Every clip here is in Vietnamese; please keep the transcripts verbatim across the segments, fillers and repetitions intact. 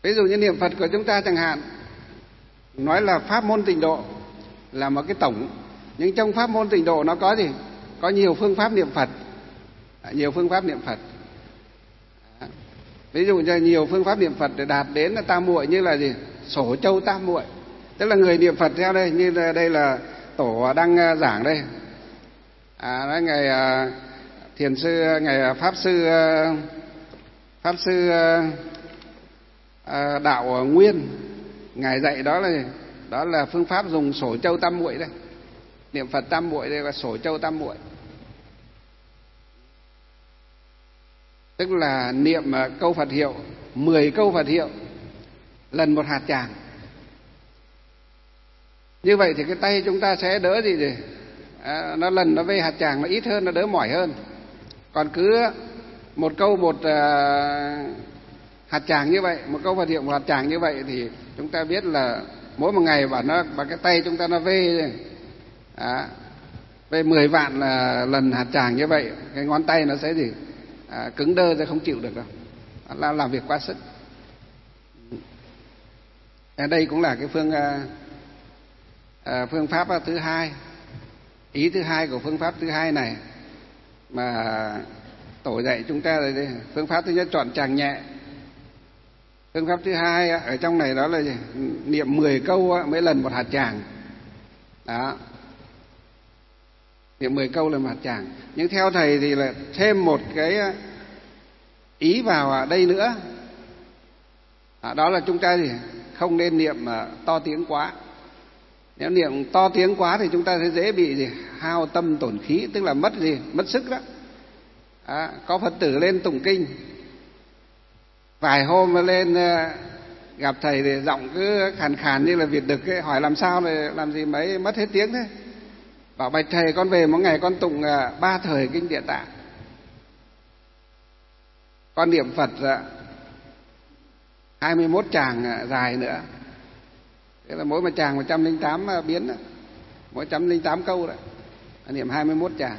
Ví dụ như niệm Phật của chúng ta chẳng hạn, nói là pháp môn tịnh độ là một cái tổng, nhưng trong pháp môn tịnh độ nó có gì? Có nhiều phương pháp niệm Phật, nhiều phương pháp niệm Phật. Ví dụ như nhiều phương pháp niệm Phật để đạt đến là tam muội, như là gì? Sổ châu tam muội, tức là người niệm Phật theo đây, như là đây là tổ đang giảng đây, à, đó, ngày thiền sư, ngày pháp sư pháp sư à, đạo Nguyên, ngài dạy đó là đó là phương pháp dùng sổ châu tam muội đây, niệm Phật tam muội đây là sổ châu tam muội, tức là niệm câu Phật hiệu, mười câu Phật hiệu lần một hạt tràng. Như vậy thì cái tay chúng ta sẽ đỡ gì gì à, nó lần nó về hạt tràng nó ít hơn, nó đỡ mỏi hơn. Còn cứ một câu một uh, hạt tràng như vậy, một câu Phật hiệu một hạt tràng như vậy thì chúng ta biết là mỗi một ngày bảo nó bằng cái tay chúng ta nó vê à, về mười vạn là lần hạt tràng như vậy, cái ngón tay nó sẽ gì à, cứng đơ ra không chịu được đâu, là làm việc quá sức. À, đây cũng là cái phương à, à, phương pháp thứ hai, ý thứ hai của phương pháp thứ hai này mà tổ dạy chúng ta rồi đây. Phương pháp thứ nhất chọn tràng nhẹ, phương pháp thứ hai ở trong này đó là gì? Niệm mười câu mấy lần một hạt tràng đó, niệm mười câu là một hạt tràng. Nhưng theo thầy thì là thêm một cái ý vào đây nữa, à, đó là chúng ta thì không nên niệm to tiếng quá. Nếu niệm to tiếng quá thì chúng ta sẽ dễ bị gì? Hao tâm tổn khí, tức là mất gì? Mất sức đó. À, có Phật tử lên tụng kinh, vài hôm lên gặp thầy thì giọng cứ khàn khàn như là Việt Đực ấy, hỏi làm sao rồi làm gì mấy mất hết tiếng thế. Bảo bạch thầy, con về một ngày con tụng ba thời kinh Địa Tạng, con niệm Phật hai mươi mốt tràng dài nữa, thế là mỗi một tràng một trăm linh tám biến đó, mỗi một trăm linh tám câu đấy, niệm hai mươi mốt tràng.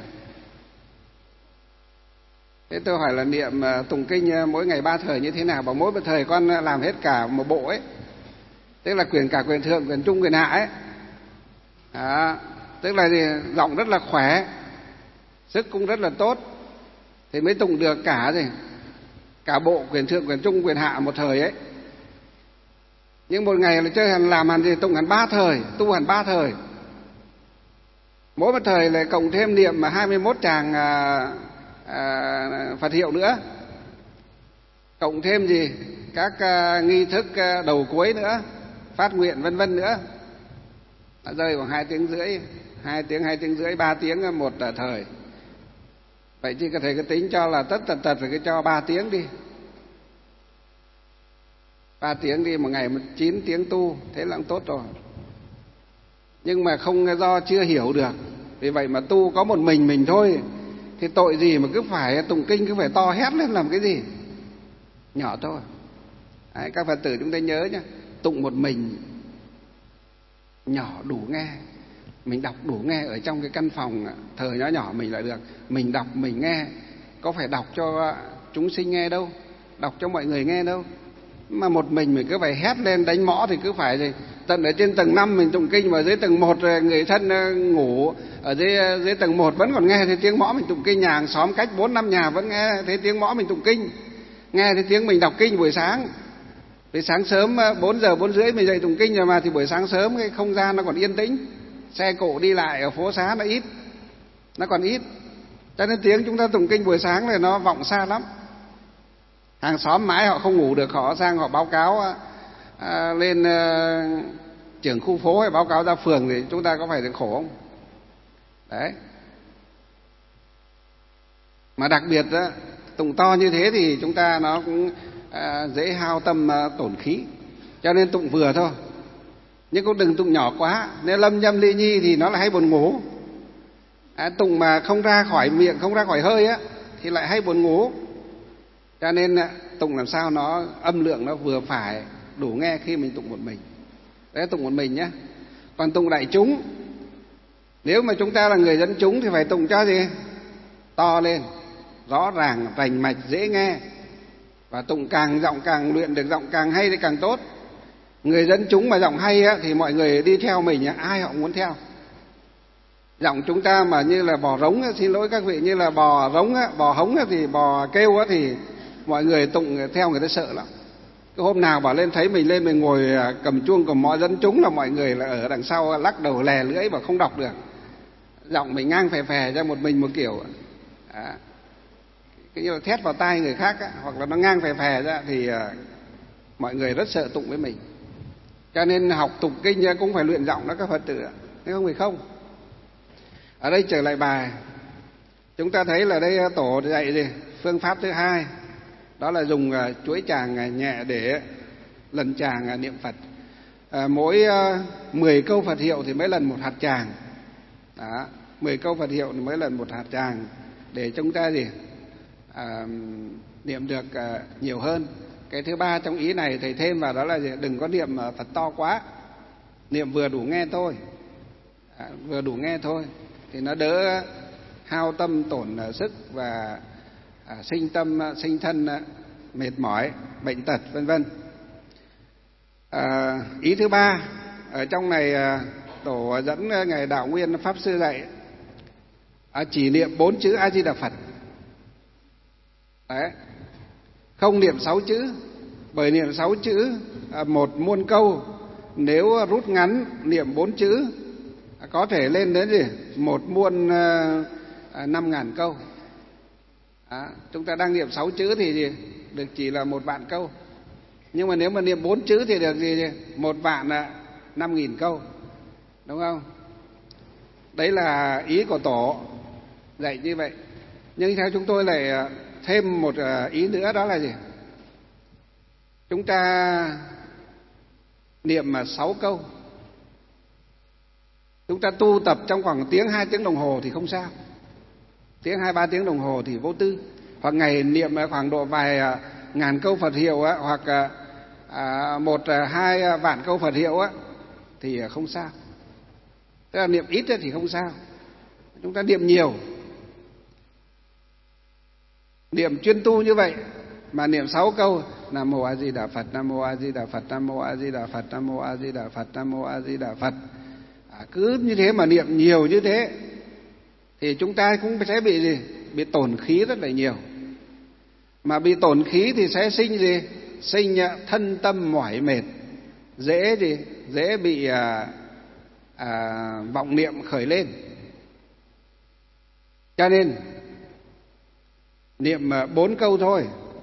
Thế tôi hỏi là niệm tụng kinh mỗi ngày ba thời như thế nào? Bảo mỗi một thời con làm hết cả một bộ ấy, tức là quyền cả quyền thượng, quyền trung, quyền hạ ấy. À, tức là gì? Giọng rất là khỏe, sức cũng rất là tốt, thì mới tụng được cả gì? Cả bộ quyền thượng, quyền trung, quyền hạ một thời ấy. Nhưng một ngày là chơi hẳn làm hẳn gì? Tụng hẳn ba thời, tu hẳn ba thời. Mỗi một thời lại cộng thêm niệm mà hai mươi mốt tràng à, à, Phật hiệu nữa, cộng thêm gì? Các à, nghi thức à, đầu cuối nữa, phát nguyện vân vân nữa. Đã rơi khoảng hai tiếng rưỡi, hai tiếng, hai tiếng rưỡi, ba tiếng một thời. Vậy chứ có thể cái tính cho là tất tật tật phải cứ cho ba tiếng đi. Ba tiếng đi, một ngày một chín tiếng tu, thế là cũng tốt rồi. Nhưng mà không do chưa hiểu được, vì vậy mà tu có một mình mình thôi, thì tội gì mà cứ phải tụng kinh cứ phải to hét lên làm cái gì? Nhỏ thôi. Đấy, các Phật tử chúng ta nhớ nhé, tụng một mình nhỏ đủ nghe, mình đọc đủ nghe ở trong cái căn phòng thờ nhỏ nhỏ mình lại được. Mình đọc mình nghe, có phải đọc cho chúng sinh nghe đâu, đọc cho mọi người nghe đâu. Mà một mình mình cứ phải hét lên đánh mõ thì cứ phải gì? Tận ở trên tầng năm mình tụng kinh, mà dưới tầng một người thân ngủ ở dưới dưới tầng một vẫn còn nghe thấy tiếng mõ mình tụng kinh, nhà hàng xóm cách bốn năm nhà vẫn nghe thấy tiếng mõ mình tụng kinh, nghe thấy tiếng mình đọc kinh buổi sáng. Vì sáng sớm bốn giờ bốn rưỡi mình dậy tụng kinh rồi mà, thì buổi sáng sớm cái không gian nó còn yên tĩnh, xe cộ đi lại ở phố xá nó ít, nó còn ít, cho nên tiếng chúng ta tụng kinh buổi sáng này nó vọng xa lắm. Hàng xóm mãi họ không ngủ được, họ sang họ báo cáo à, lên à, trưởng khu phố hay báo cáo ra phường, thì chúng ta có phải được khổ không? Đấy. Mà đặc biệt đó, tụng to như thế thì chúng ta nó cũng à, dễ hao tâm à, tổn khí, cho nên tụng vừa thôi, nhưng cũng đừng tụng nhỏ quá. Nếu lâm nhâm ly nhi thì nó lại hay buồn ngủ, à, tụng mà không ra khỏi miệng, không ra khỏi hơi á thì lại hay buồn ngủ. Cho nên tụng làm sao nó âm lượng nó vừa phải, đủ nghe khi mình tụng một mình. Đấy, tụng một mình nhé. Còn tụng đại chúng, nếu mà chúng ta là người dân chúng thì phải tụng cho gì? To lên, rõ ràng, rành mạch, dễ nghe. Và tụng càng giọng càng luyện được giọng càng hay thì càng tốt. Người dân chúng mà giọng hay á, thì mọi người đi theo mình, ai họ muốn theo. Giọng chúng ta mà như là bò rống á, xin lỗi các vị, như là bò rống á, bò hống á, thì bò kêu á, thì mọi người tụng theo người ta sợ lắm. Cái hôm nào bảo lên thấy mình lên mình ngồi cầm chuông của mọi dân chúng là mọi người là ở đằng sau lắc đầu lè lưỡi và không đọc được. Giọng mình ngang phè phè ra một mình một kiểu. À, cái như là thét vào tai người khác á, hoặc là nó ngang phè phè ra thì à, mọi người rất sợ tụng với mình. Cho nên học tụng kinh cũng phải luyện giọng đó các Phật tử ạ, thế không phải không. Ở đây trở lại bài, chúng ta thấy là đây tổ dạy gì? Phương pháp thứ hai, đó là dùng chuỗi tràng nhẹ để lần tràng niệm Phật. À, mỗi mười câu Phật hiệu thì mới lần một hạt tràng. Đó, mười câu Phật hiệu thì mới lần một hạt tràng để chúng ta gì? À, niệm được à, nhiều hơn. Cái thứ ba trong ý này thầy thêm vào đó là gì? Đừng có niệm Phật to quá, niệm vừa đủ nghe thôi. À, vừa đủ nghe thôi thì nó đỡ hao tâm tổn sức và à, sinh tâm sinh thân mệt mỏi, bệnh tật vân vân. À, ý thứ ba ở trong này à, tổ dẫn ngài Đạo Nguyên Pháp Sư dạy à, chỉ niệm bốn chữ A Di Đà Phật. Đấy, không niệm sáu chữ, bởi niệm sáu chữ à, một muôn câu, nếu rút ngắn niệm bốn chữ à, có thể lên đến gì một muôn à, à, năm ngàn câu. À, chúng ta đang niệm sáu chữ thì gì? Được chỉ là một vạn câu, nhưng mà nếu mà niệm bốn chữ thì được gì? Một vạn là năm nghìn câu, đúng không? Đấy là ý của tổ dạy như vậy. Nhưng theo chúng tôi lại thêm một ý nữa, đó là gì? Chúng ta niệm mà sáu câu, chúng ta tu tập trong khoảng tiếng hai tiếng đồng hồ thì không sao, tiếng hai ba tiếng đồng hồ thì vô tư. Hoặc ngày niệm khoảng độ vài ngàn câu Phật hiệu á, hoặc à, một hai vạn câu Phật hiệu á, thì không sao. Tức là niệm ít thì không sao. Chúng ta niệm nhiều, niệm chuyên tu như vậy mà niệm sáu câu Nam Mô A Di Đà Phật, Nam Mô A Di Đà Phật, Nam Mô A Di Đà Phật, Nam Mô A Di Đà Phật, Nam Mô A Di Đà Phật. À, cứ như thế mà niệm nhiều như thế thì chúng ta cũng sẽ bị gì? Bị tổn khí rất là nhiều. Mà bị tổn khí thì sẽ sinh gì? Sinh thân tâm mỏi mệt, dễ gì? Dễ bị à, à, vọng niệm khởi lên. Cho nên niệm bốn câu thôi,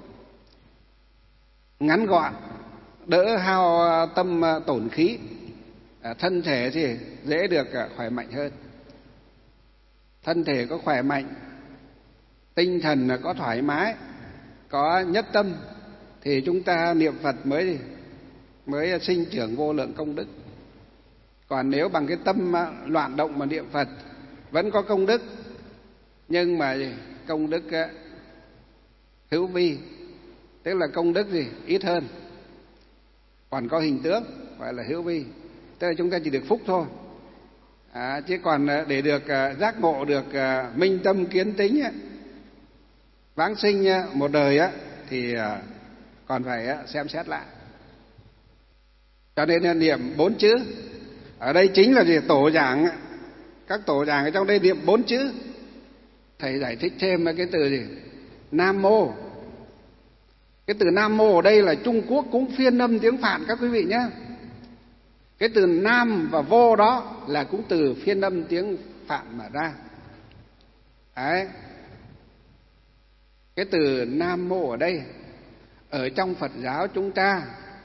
ngắn gọn, đỡ hao tâm tổn khí, à, thân thể thì dễ được khỏe mạnh hơn. Thân thể có khỏe mạnh, tinh thần có thoải mái, có nhất tâm thì chúng ta niệm Phật mới mới sinh trưởng vô lượng công đức. Còn nếu bằng cái tâm loạn động mà niệm Phật vẫn có công đức, nhưng mà công đức hữu vi, tức là công đức gì? Ít hơn, còn có hình tướng, gọi là hữu vi, tức là chúng ta chỉ được phúc thôi. À, chứ còn để được uh, giác ngộ, được uh, minh tâm kiến tính uh, vãng sinh uh, một đời uh, thì uh, còn phải uh, xem xét lại. Cho nên uh, niệm bốn chữ ở đây chính là gì? Tổ giảng, các tổ giảng ở trong đây niệm bốn chữ. Thầy giải thích thêm cái từ gì? Nam Mô. Cái từ Nam Mô ở đây là Trung Quốc cũng phiên âm tiếng Phạn các quý vị nhé. Cái từ Nam và Vô đó là cũng từ phiên âm tiếng Phạn mà ra. Đấy. Cái từ Nam Mô ở đây ở trong Phật giáo chúng ta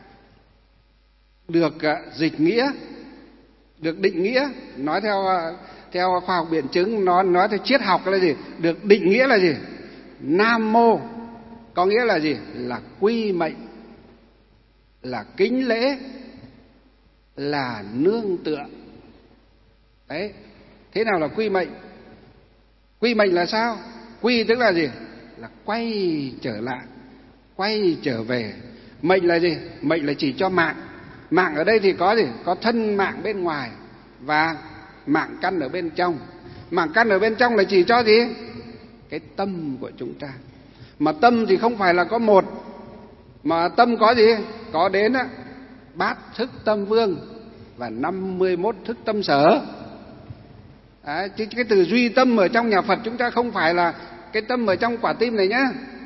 được dịch nghĩa, được định nghĩa, nói theo theo khoa học biện chứng, nói nói theo triết học là gì? Được định nghĩa là gì? Nam Mô có nghĩa là gì? Là quy mệnh, là kính lễ, là nương tựa. Đấy. Thế nào là quy mệnh? Quy mệnh là sao? Quy tức là gì? Là quay trở lại, quay trở về. Mệnh là gì? Mệnh là chỉ cho mạng. Mạng ở đây thì có gì? Có thân mạng bên ngoài và mạng căn ở bên trong. Mạng căn ở bên trong là chỉ cho gì? Cái tâm của chúng ta. Mà tâm thì không phải là có một, Mà tâm có gì? Có đến á, bát thức tâm vương và năm mươi mốt thức tâm sở. Đấy, chứ cái từ duy tâm ở trong nhà Phật chúng ta không phải là cái tâm ở trong quả tim này nhá.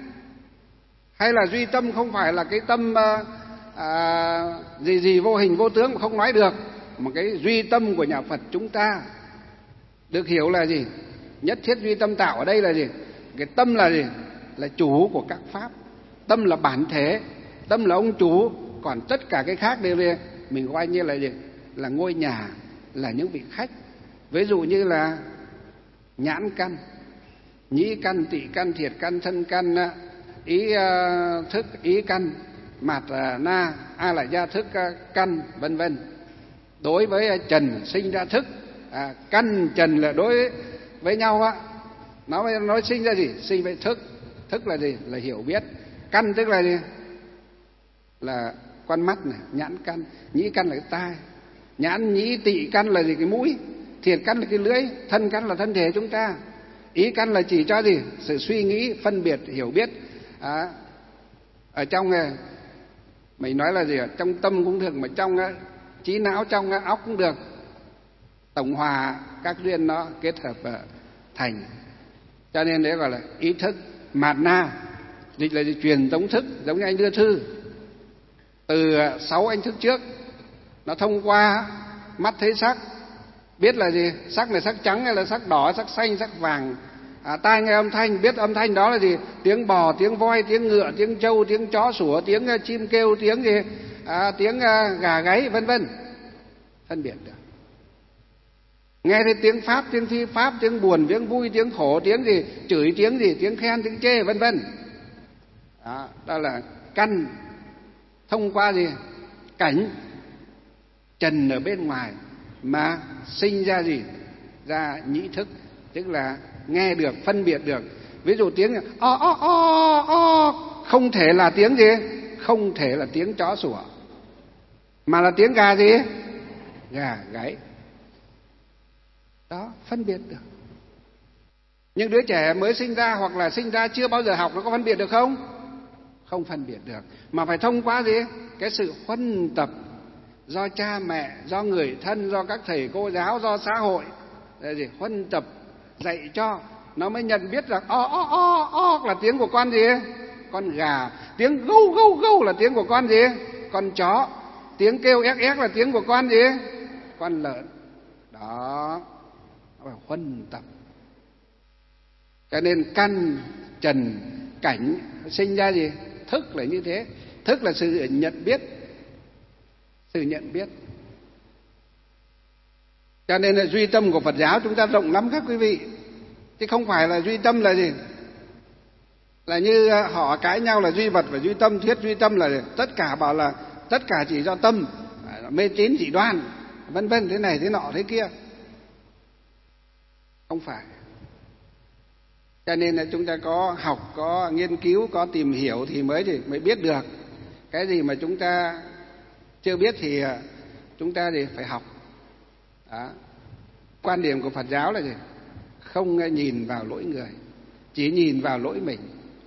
Hay là duy tâm không phải là cái tâm à, à, gì gì vô hình vô tướng mà không nói được. Mà cái duy tâm của nhà Phật chúng ta được hiểu là gì? Nhất thiết duy tâm tạo ở đây là gì? Cái tâm là gì? Là chủ của các pháp. Tâm là bản thể, tâm là ông chủ. Còn tất cả cái khác đều về mình coi như là gì? Là ngôi nhà, là những vị khách. Ví dụ như là nhãn căn, nhĩ căn, tị căn, thiệt căn, thân căn, ý uh, thức, ý căn, mạt uh, na, a la gia thức uh, căn, vân vân. Đối với uh, trần sinh ra thức, à, căn trần là đối với nhau á, nó nói sinh ra gì? Sinh với thức. Thức là gì? Là hiểu biết. Căn tức là gì? Là con mắt này, nhãn căn. Nhĩ căn là cái tai. Nhãn nhĩ tị căn là gì? Cái mũi. Thiệt căn là cái lưỡi. Thân căn là thân thể chúng ta. Ý căn là chỉ cho gì? Sự suy nghĩ, phân biệt, hiểu biết. À, ở trong này mình nói là gì? Trong tâm cũng được, mà trong trí não, trong óc cũng được. Tổng hòa các duyên nó kết hợp thành. Cho nên đấy gọi là ý thức. Mạt na dịch là gì? Truyền tống thức. Giống như anh đưa thư từ sáu anh thức trước, nó thông qua mắt thấy sắc, biết là gì? Sắc này sắc trắng hay là sắc đỏ, sắc xanh, sắc vàng. À, tai nghe âm thanh, biết âm thanh đó là gì? Tiếng bò, tiếng voi, tiếng ngựa, tiếng trâu, tiếng chó sủa, tiếng chim kêu, tiếng gì? À, tiếng gà gáy, vân vân. Phân biệt được. Nghe thấy tiếng pháp, tiếng phi pháp, tiếng buồn, tiếng vui, tiếng khổ, tiếng gì? Chửi, tiếng gì? Tiếng khen, tiếng chê, vân vân. Đó, đó là căn. Thông qua gì? Cảnh trần ở bên ngoài mà sinh ra gì? Ra nhĩ thức, tức là nghe được, phân biệt được. Ví dụ tiếng o o o o không thể là tiếng gì? Không thể là tiếng chó sủa, mà là tiếng gà gì? Gà gáy. Đó, phân biệt được. Nhưng đứa trẻ mới sinh ra hoặc là sinh ra chưa bao giờ học, nó có phân biệt được không? Không phân biệt được. Mà phải thông qua gì? Cái sự huân tập do cha mẹ, do người thân, do các thầy cô giáo, do xã hội. Để gì? Huân tập dạy cho nó mới nhận biết rằng o o o o là tiếng của con gì? Con gà. Tiếng gâu gâu gâu là tiếng của con gì? Con chó. Tiếng kêu éc éc là tiếng của con gì? Con lợn. Đó, nó phải huân tập. Cho nên căn trần cảnh sinh ra gì? Thức là như thế. Thức là sự nhận biết. Sự nhận biết. Cho nên là duy tâm của Phật giáo chúng ta rộng lắm các quý vị. Chứ không phải là duy tâm là gì? Là như họ cãi nhau là duy vật và duy tâm. Thuyết duy tâm là tất cả bảo là tất cả chỉ do tâm, mê tín dị đoan, vân vân, thế này thế nọ thế kia. Không phải. Cho nên là chúng ta có học, có nghiên cứu, có tìm hiểu thì mới thì mới biết được. Cái gì mà chúng ta chưa biết thì chúng ta thì phải học. Đó. Quan điểm của Phật giáo là gì? Không nhìn vào lỗi người, chỉ nhìn vào lỗi mình.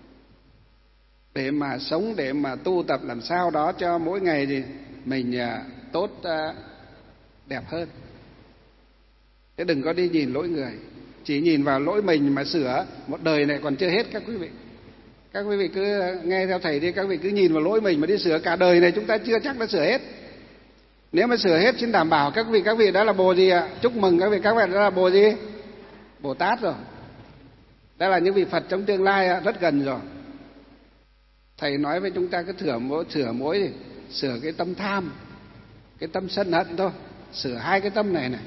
Để mà sống, để mà tu tập làm sao đó cho mỗi ngày thì mình tốt, đẹp hơn. Chứ đừng có đi nhìn lỗi người. Chỉ nhìn vào lỗi mình mà sửa, một đời này còn chưa hết các quý vị. Các quý vị cứ nghe theo thầy đi, các quý vị cứ nhìn vào lỗi mình mà đi sửa, cả đời này chúng ta chưa chắc đã sửa hết. Nếu mà sửa hết xin đảm bảo các vị, các vị đã là Bồ gì ạ? Chúc mừng các vị, các vị đã là Bồ gì? Bồ Tát rồi. Đã là những vị Phật trong tương lai rất gần rồi. Thầy nói với chúng ta cứ sửa mỗi, sửa mỗi thì sửa cái tâm tham, cái tâm sân hận thôi. Sửa hai cái tâm này này.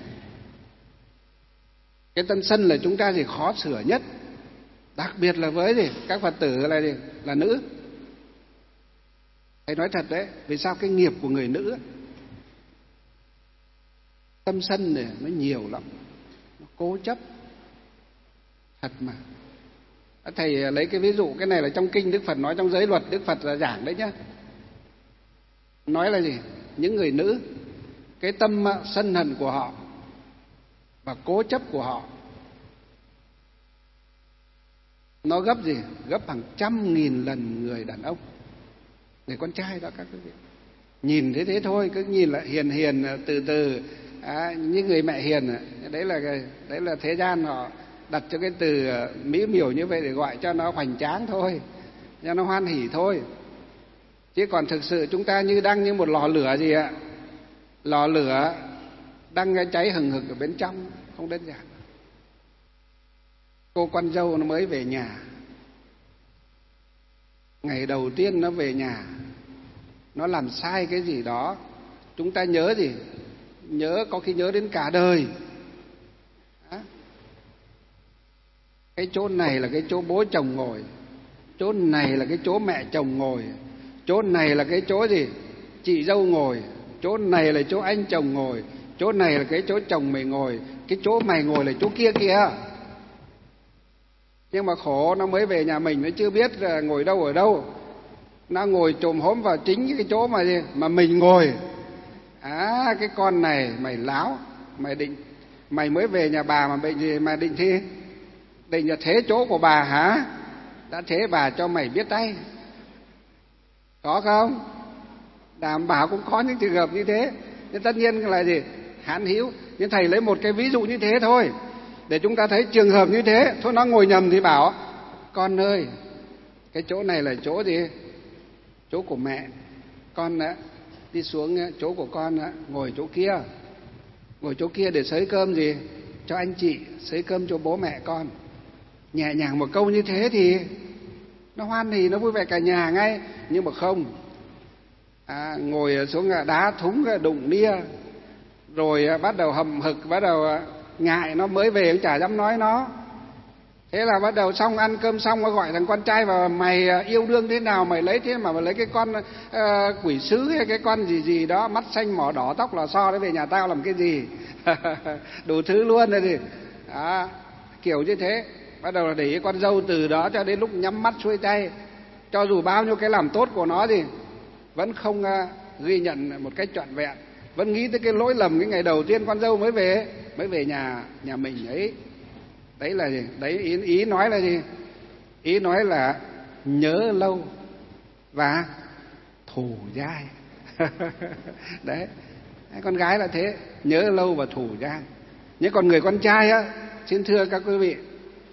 Cái tâm sân là chúng ta thì khó sửa nhất. Đặc biệt là với gì? Các Phật tử là gì? Là nữ. Thầy nói thật đấy, vì sao cái nghiệp của người nữ ấy, tâm sân này nó nhiều lắm, nó cố chấp thật mà. Thầy lấy cái ví dụ, cái này là trong kinh Đức Phật nói, trong giới luật Đức Phật là giảng đấy nhá. Nói là gì? Những người nữ, cái tâm sân hận của họ và cố chấp của họ nó gấp gì? Gấp hàng trăm nghìn lần người đàn ông. người con trai đó các quý vị. Nhìn thế thế thôi, cứ nhìn là hiền hiền từ từ, à, như người mẹ hiền. Đấy là đấy là thế gian họ đặt cho cái từ mỹ miều như vậy để gọi cho nó hoành tráng thôi, cho nó hoan hỉ thôi. Chứ còn thực sự chúng ta như đang như một lò lửa gì ạ, lò lửa đang cháy hừng hực ở bên trong, không đơn giản. Cô con dâu nó mới về nhà, ngày đầu tiên nó về nhà, nó làm sai cái gì đó, chúng ta nhớ gì? Nhớ, có khi nhớ đến cả đời. Đó. Cái chỗ này là cái chỗ bố chồng ngồi, chỗ này là cái chỗ mẹ chồng ngồi, chỗ này là cái chỗ gì? Chị dâu ngồi, chỗ này là chỗ anh chồng ngồi, chỗ này là cái chỗ chồng mày ngồi, cái chỗ mày ngồi là chỗ kia kìa. Nhưng mà khổ, nó mới về nhà mình, nó chưa biết ngồi đâu ở đâu, nó ngồi chồm hốm vào chính cái chỗ mà gì mà mình ngồi. À, cái con này mày láo, mày định mày mới về nhà bà mà bệnh gì mà định thi định là thế chỗ của bà hả? Đã thế bà cho mày biết tay, có không? Đảm bảo cũng có những trường hợp như thế. Nhưng tất nhiên là gì? Hãn hữu. Nhưng thầy lấy một cái ví dụ như thế thôi, để chúng ta thấy trường hợp như thế. Thôi nó ngồi nhầm thì bảo: con ơi, cái chỗ này là chỗ gì? Chỗ của mẹ. Con đã đi xuống chỗ của con đã, ngồi chỗ kia. Ngồi chỗ kia để xới cơm gì? Cho anh chị, xới cơm cho bố mẹ con. Nhẹ nhàng một câu như thế thì nó hoan hỉ, nó vui vẻ cả nhà ngay. Nhưng mà không, à, ngồi xuống đá thúng đụng nia, rồi bắt đầu hầm hực, bắt đầu ngại, nó mới về cũng chả dám nói nó. Thế là bắt đầu xong ăn cơm xong, nó gọi thằng con trai vào: mày yêu đương thế nào, mày lấy thế mà mày lấy cái con uh, quỷ sứ hay cái con gì gì đó, mắt xanh mỏ đỏ tóc lò xo đấy về nhà tao làm cái gì? Đủ thứ luôn rồi gì à, kiểu như thế. Bắt đầu là để ý con dâu từ đó cho đến lúc nhắm mắt xuôi tay, cho dù bao nhiêu cái làm tốt của nó thì vẫn không uh, ghi nhận một cách trọn vẹn, vẫn nghĩ tới cái lỗi lầm cái ngày đầu tiên con dâu mới về mới về nhà nhà mình ấy. Đấy là gì? Đấy ý, ý nói là gì? Ý nói là nhớ lâu và thù dai. Đấy, con gái là thế, nhớ lâu và thù dai. Nhưng còn người con trai á, xin thưa các quý vị,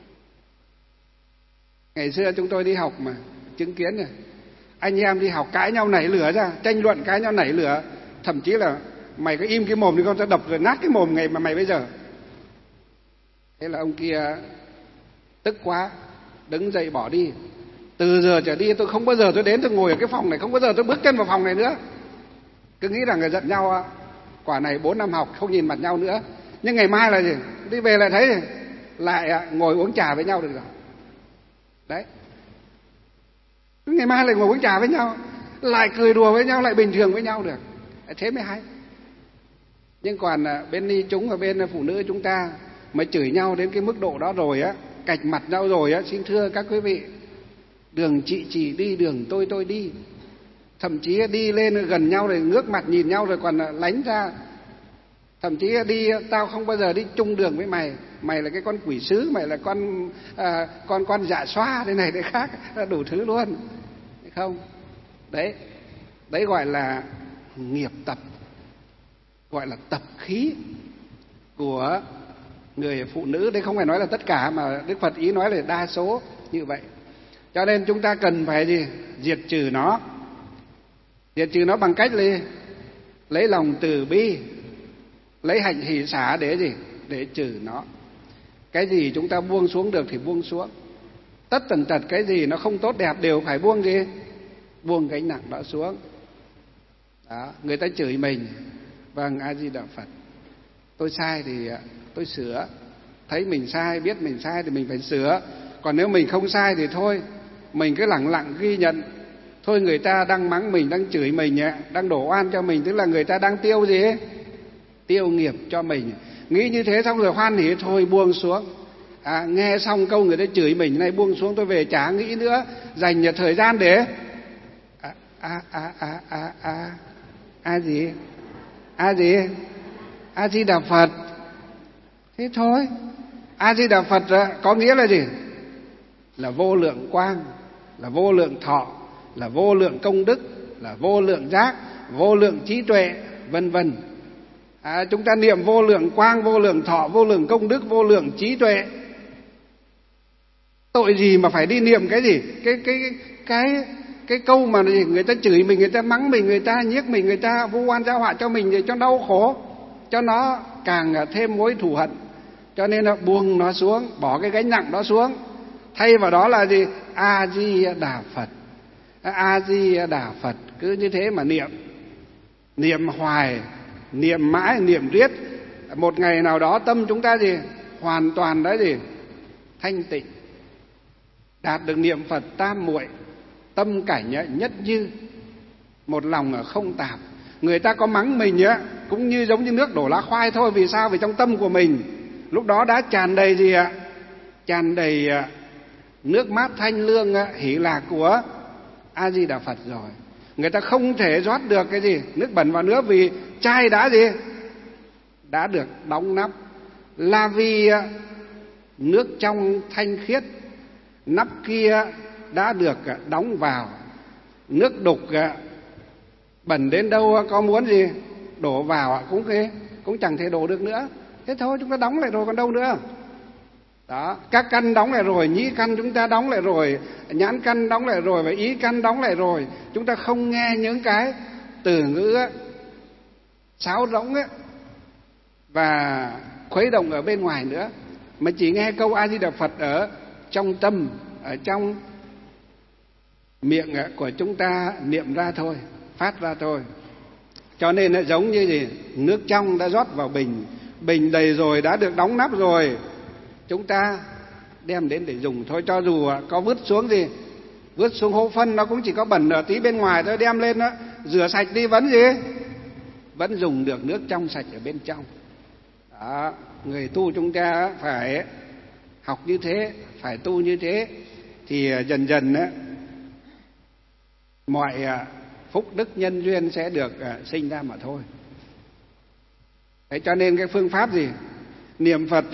ngày xưa chúng tôi đi học mà chứng kiến rồi, anh em đi học cãi nhau nảy lửa ra, tranh luận cãi nhau nảy lửa, thậm chí là mày có im cái mồm thì con sẽ đập rồi nát cái mồm ngày mà mày bây giờ. Thế là ông kia tức quá, đứng dậy bỏ đi. Từ giờ trở đi tôi không bao giờ tôi đến tôi ngồi ở cái phòng này, không bao giờ tôi bước chân vào phòng này nữa. Cứ nghĩ rằng người giận nhau, quả này bốn năm học không nhìn mặt nhau nữa. Nhưng ngày mai là gì? Đi về lại thấy lại ngồi uống trà với nhau được rồi. Đấy. Ngày mai lại ngồi uống trà với nhau, lại cười đùa với nhau, lại bình thường với nhau được. Thế mới hay. Nhưng còn bên ni chúng và bên phụ nữ chúng ta mới chửi nhau đến cái mức độ đó rồi á, cạch mặt nhau rồi á, xin thưa các quý vị, đường chị chỉ đi, đường tôi tôi đi. Thậm chí đi lên gần nhau rồi ngước mặt nhìn nhau rồi còn lánh ra. Thậm chí đi: tao không bao giờ đi chung đường với mày, mày là cái con quỷ sứ, mày là con à, con con dạ xoa thế này thế khác, đủ thứ luôn. Không. Đấy, đấy gọi là nghiệp tập, gọi là tập khí của người phụ nữ. Đấy không phải nói là tất cả, mà Đức Phật ý nói là đa số như vậy. Cho nên chúng ta cần phải gì? Diệt trừ nó. Diệt trừ nó bằng cách lấy, lấy lòng từ bi, lấy hạnh hỷ xả để gì? Để trừ nó. Cái gì chúng ta buông xuống được thì buông xuống. Tất tần tật cái gì nó không tốt đẹp đều phải buông gì? Buông gánh nặng đó xuống. Đó, người ta chửi mình, vâng, A Di Đà Phật, tôi sai thì tôi sửa. Thấy mình sai, biết mình sai thì mình phải sửa. Còn nếu mình không sai thì thôi, mình cứ lặng lặng ghi nhận. Thôi người ta đang mắng mình, đang chửi mình, đang đổ oan cho mình, tức là người ta đang tiêu gì? Tiêu nghiệp cho mình. Nghĩ như thế xong rồi hoan hỉ, thôi buông xuống. À, nghe xong câu người ta chửi mình này, buông xuống, tôi về chả nghĩ nữa, dành thời gian để a a a a a a a gì a gì A Di Đà Phật. Thế thôi. A Di Đà Phật có nghĩa là gì? Là vô lượng quang, là vô lượng thọ, là vô lượng công đức, là vô lượng giác, vô lượng trí tuệ, vân vân. À, chúng ta niệm vô lượng quang, vô lượng thọ, vô lượng công đức, vô lượng trí tuệ. Tội gì mà phải đi niệm cái gì? Cái cái cái cái câu mà người ta chửi mình, người ta mắng mình, người ta nhiếc mình, người ta vu oan giáo họa cho mình để cho đau khổ, cho nó càng thêm mối thù hận. Cho nên là buông nó xuống, bỏ cái gánh nặng đó xuống. Thay vào đó là gì? A Di Đà Phật. A Di Đà Phật, cứ như thế mà niệm. Niệm hoài, niệm mãi, niệm riết. Một ngày nào đó tâm chúng ta gì? Hoàn toàn đó gì? Thanh tịnh. Đạt được niệm Phật tam muội, tâm cảnh nhất như, một lòng không tạp. Người ta có mắng mình á, cũng như giống như nước đổ lá khoai thôi. Vì sao? Vì trong tâm của mình lúc đó đã tràn đầy gì ạ? Tràn đầy nước mát thanh lương hỷ lạc của A Di Đà Phật rồi. Người ta không thể rót được cái gì nước bẩn vào nữa, vì chai đã gì? Đã được đóng nắp. Là vì nước trong thanh khiết, nắp kia đã được đóng vào. Nước đục bẩn đến đâu có muốn gì đổ vào cũng thế, cũng chẳng thể đổ được nữa. Thế thôi, chúng ta đóng lại rồi còn đâu nữa. Đó, các căn đóng lại rồi, nhĩ căn chúng ta đóng lại rồi, nhãn căn đóng lại rồi, và ý căn đóng lại rồi. Chúng ta không nghe những cái từ ngữ á, sáo rỗng ấy, và khuấy động ở bên ngoài nữa, mà chỉ nghe câu A Di Đà Phật ở trong tâm, ở trong miệng của chúng ta niệm ra thôi, phát ra thôi. Cho nên nó giống như gì? Nước trong đã rót vào bình, bình đầy rồi, đã được đóng nắp rồi, chúng ta đem đến để dùng thôi. Cho dù có vứt xuống gì, vứt xuống hố phân, nó cũng chỉ có bẩn ở tí bên ngoài thôi, đem lên đó rửa sạch đi vẫn gì, vẫn dùng được nước trong sạch ở bên trong. Đó, người tu chúng ta phải học như thế, phải tu như thế, thì dần dần á, mọi phúc đức nhân duyên sẽ được sinh ra mà thôi. Thế cho nên cái phương pháp gì? Niệm Phật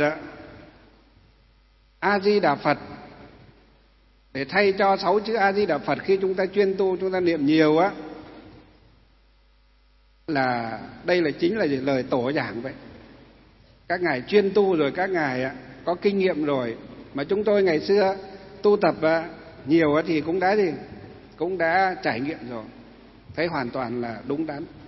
A Di Đà Phật, để thay cho sáu chữ A Di Đà Phật khi chúng ta chuyên tu, chúng ta niệm nhiều á, là đây là chính là lời tổ giảng vậy. Các ngài chuyên tu rồi, các ngài có kinh nghiệm rồi, mà chúng tôi ngày xưa tu tập nhiều thì cũng đã gì, cũng đã trải nghiệm rồi, thấy hoàn toàn là đúng đắn.